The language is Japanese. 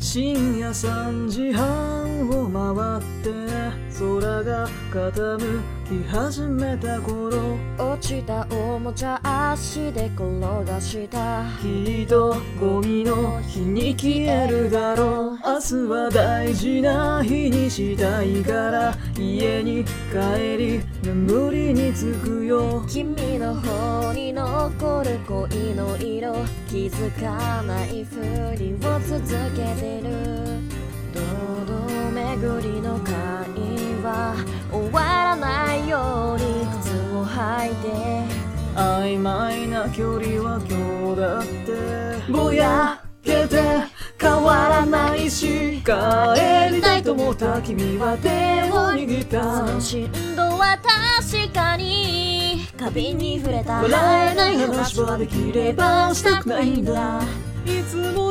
深夜3時半を回って空が傾き始めた頃、 落ちたおもちゃ足で転がした。 きっとゴミの日に消えるだろう。明日は大事な日にしたいから家に帰り眠りにつくよ。 君の方に残る恋の色、気づかないふりを続けてる。堂々巡りの会話終わらないように靴を履いて、 曖昧な距離は今日だってぼやけて変わらないし、帰りたいと思った君は手を握った。 その振動は確かに花瓶に触れた。 笑えない話はできればしたくないんだ。いつも